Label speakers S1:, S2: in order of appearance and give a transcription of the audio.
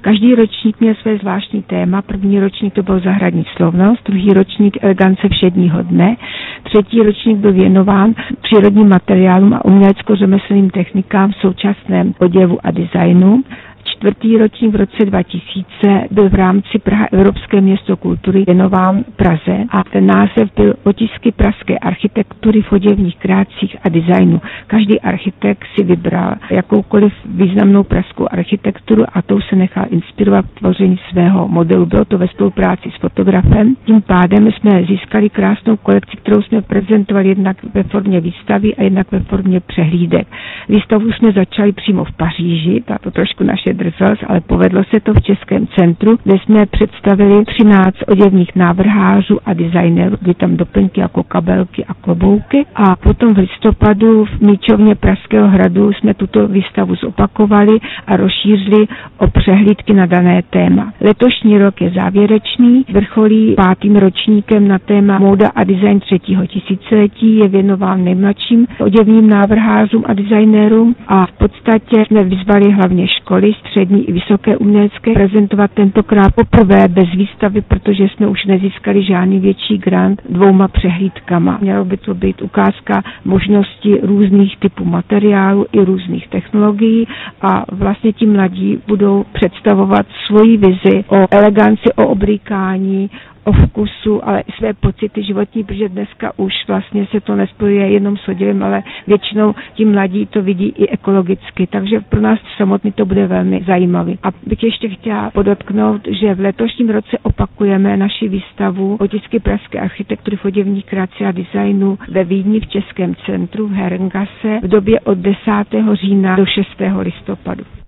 S1: Každý ročník měl své zvláštní téma. První ročník to byl zahradní slovnost, druhý ročník elegance všedního dne, třetí ročník byl věnován přírodním materiálům a umělecko-řemeslným technikám v současném oděvu a designu. Čtvrtý ročník v roce 2000 byl v rámci Praha Evropské město kultury věnován Praze a ten název byl Otisky pražské architektury v oděvních kreacích a designu. Každý architekt si vybral jakoukoliv významnou pražskou architekturu a tou se nechal inspirovat k tvoření svého modelu. Bylo to ve spolupráci s fotografem. Tím pádem jsme získali krásnou kolekci, kterou jsme prezentovali jednak ve formě výstavy a jednak ve formě přehlídek. Výstavu jsme začali přímo v Paříži, to trošku naše drzost, ale povedlo se to v Českém centru, kde jsme představili 13 oděvních návrhářů a designérů, kdy tam doplňky jako kabelky a klobouky. A potom v listopadu v Míčovně Pražského hradu jsme tuto výstavu zopakovali a rozšířili o přehlídky na dané téma. Letošní rok je závěrečný, vrcholí 5. ročníkem na téma móda a design 3. tisíciletí, je věnován nejmladším oděvním návrhářům a designérům a v podstatě jsme vyzvali hlavně školy, střední i vysoké umělecké prezentovat tentokrát poprvé bez výstavy, protože jsme už nezískali žádný větší grant 2 přehlídkama. Mělo by to být ukázka možnosti různých typů materiálů i různých technologií a vlastně ti mladí budou představovat svoji vizi o eleganci, o oblíkání, o vkusu, ale i své pocity životní, protože dneska už vlastně se to nespojuje jenom s oděvem, ale většinou ti mladí to vidí i ekologicky, takže pro nás samotný to bude velmi zajímavý. A bych ještě chtěla podotknout, že v letošním roce opakujeme naši výstavu Otisky pražské architektury v oděvních kreací a designu ve Vídni v Českém centru v Herrengasse v době od 10. října do 6. listopadu.